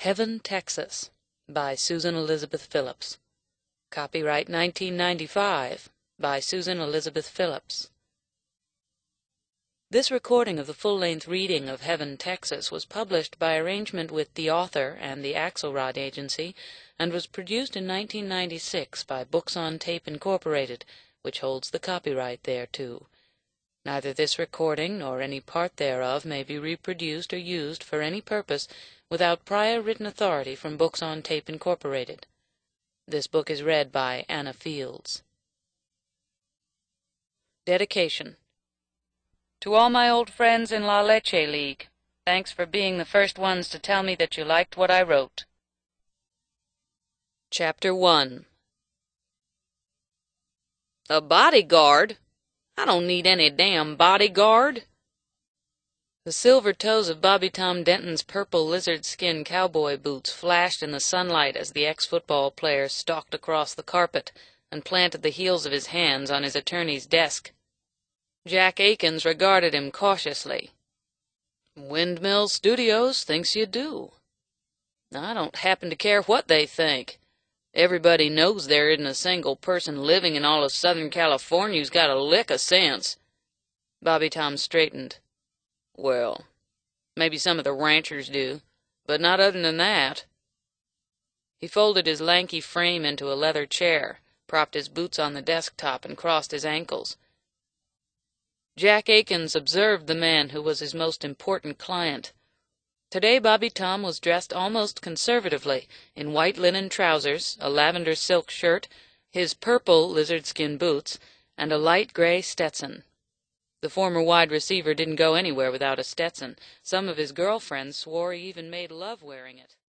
Heaven, Texas, by Susan Elizabeth Phillips. Copyright 1995, by Susan Elizabeth Phillips. This recording of the full-length reading of Heaven, Texas was published by arrangement with the author and the Axelrod Agency, and was produced in 1996 by Books on Tape, Incorporated, which holds the copyright thereto. Neither this recording nor any part thereof may be reproduced or used for any purpose without prior written authority from Books on Tape, Incorporated. This book is read by Anna Fields. Dedication. To all my old friends in La Leche League, thanks for being the first ones to tell me that you liked what I wrote. Chapter 1. A bodyguard? I don't need any damn bodyguard. The silver toes of Bobby Tom Denton's purple lizard-skin cowboy boots flashed in the sunlight as the ex-football player stalked across the carpet and planted the heels of his hands on his attorney's desk. Jack Akins regarded him cautiously. Windmill Studios thinks you do. I don't happen to care what they think. Everybody knows there isn't a single person living in all of Southern California who's got a lick of sense. Bobby Tom straightened. Well, maybe some of the ranchers do, but not other than that. He folded his lanky frame into a leather chair, propped his boots on the desktop, and crossed his ankles. Jack Akins observed the man who was his most important client. Today Bobby Tom was dressed almost conservatively, in white linen trousers, a lavender silk shirt, his purple lizard-skin boots, and a light gray Stetson. The former wide receiver didn't go anywhere without a Stetson. Some of his girlfriends swore he even made love wearing it.